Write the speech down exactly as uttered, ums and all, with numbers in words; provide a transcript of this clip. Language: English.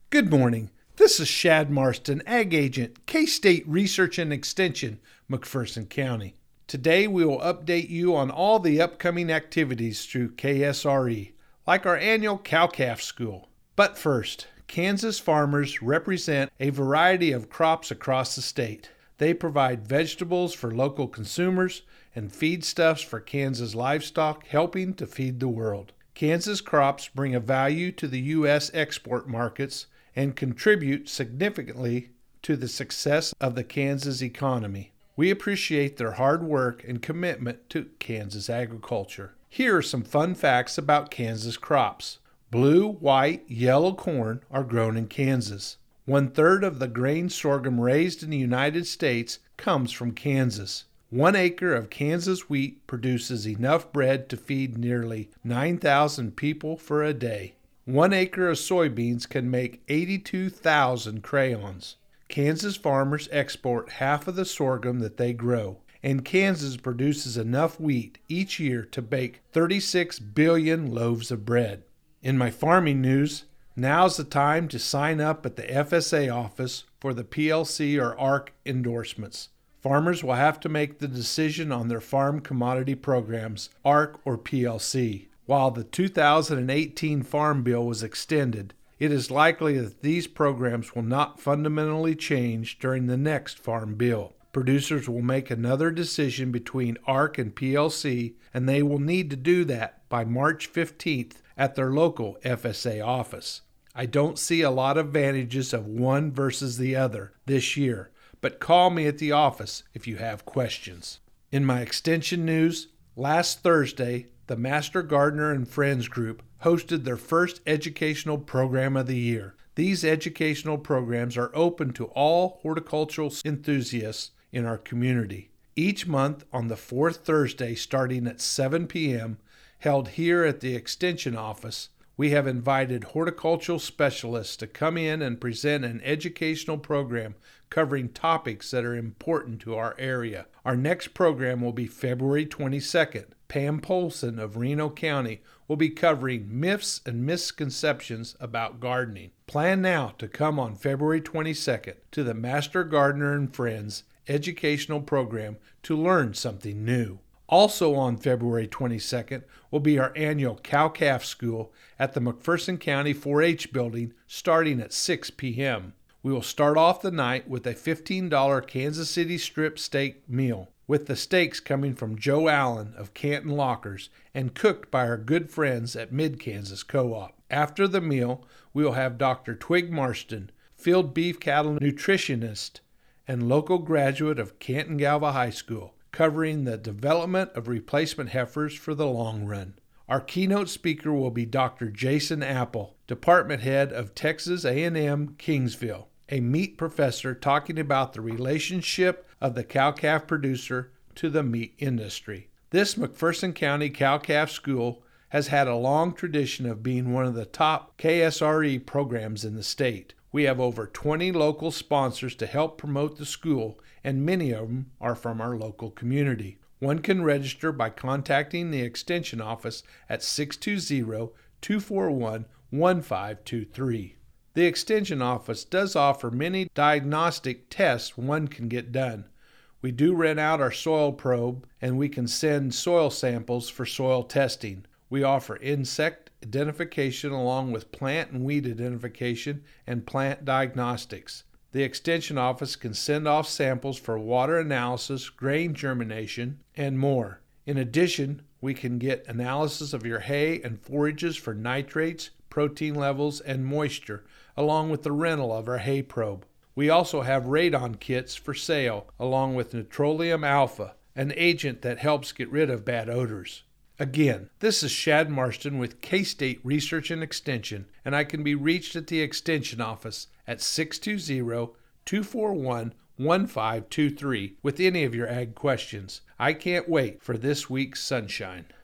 Good morning. This is Shad Marston, Ag Agent, K-State Research and Extension, McPherson County. Today we will update you on all the upcoming activities through K S R E, like our annual Cow-Calf School. But first, Kansas farmers represent a variety of crops across the state. They provide vegetables for local consumers and feedstuffs for Kansas livestock, helping to feed the world. Kansas crops bring a value to the U S export markets and contribute significantly to the success of the Kansas economy. We appreciate their hard work and commitment to Kansas agriculture. Here are some fun facts about Kansas crops. Blue, white, yellow corn are grown in Kansas. One-third of the grain sorghum raised in the United States comes from Kansas. One acre of Kansas wheat produces enough bread to feed nearly nine thousand people for a day. One acre of soybeans can make eighty-two thousand crayons. Kansas farmers export half of the sorghum that they grow, and Kansas produces enough wheat each year to bake thirty-six billion loaves of bread. In my farming news, now's the time to sign up at the F S A office for the P L C or A R C endorsements. Farmers will have to make the decision on their farm commodity programs, A R C or P L C. While the two thousand eighteen Farm Bill was extended, it is likely that these programs will not fundamentally change during the next Farm Bill. Producers will make another decision between A R C and P L C, and they will need to do that by March fifteenth at their local F S A office. I don't see a lot of advantages of one versus the other this year, but call me at the office if you have questions. In my extension news, last Thursday, the Master Gardener and Friends group hosted their first educational program of the year. These educational programs are open to all horticultural enthusiasts in our community. Each month on the fourth Thursday starting at seven p.m., held here at the Extension office, we have invited horticultural specialists to come in and present an educational program covering topics that are important to our area. Our next program will be February twenty-second. Pam Polson of Reno County will be covering myths and misconceptions about gardening. Plan now to come on February twenty-second to the Master Gardener and Friends educational program to learn something new. Also on February twenty-second will be our annual Cow-Calf School at the McPherson County four H building starting at six p.m. We will start off the night with a fifteen dollars Kansas City strip steak meal, with the steaks coming from Joe Allen of Canton Lockers and cooked by our good friends at Mid-Kansas Co-op. After the meal, we will have Doctor Twig Marston, field beef cattle nutritionist and local graduate of Canton Galva High School, covering the development of replacement heifers for the long run. Our keynote speaker will be Doctor Jason Apple, Department Head of Texas A and M Kingsville, a meat professor talking about the relationship of the cow-calf producer to the meat industry. This McPherson County Cow-Calf School has had a long tradition of being one of the top K S R E programs in the state. We have over twenty local sponsors to help promote the school, and many of them are from our local community. One can register by contacting the Extension office at six two zero, two four one, one five two three. The Extension office does offer many diagnostic tests one can get done. We do rent out our soil probe, and we can send soil samples for soil testing. We offer insect identification along with plant and weed identification and plant diagnostics. The Extension office can send off samples for water analysis, grain germination, and more. In addition, we can get analysis of your hay and forages for nitrates, protein levels, and moisture, along with the rental of our hay probe. We also have radon kits for sale, along with Nitroleum Alpha, an agent that helps get rid of bad odors. Again, this is Shad Marston with K-State Research and Extension, and I can be reached at the Extension office at six two zero, two four one, one five two three with any of your ag questions. I can't wait for this week's sunshine.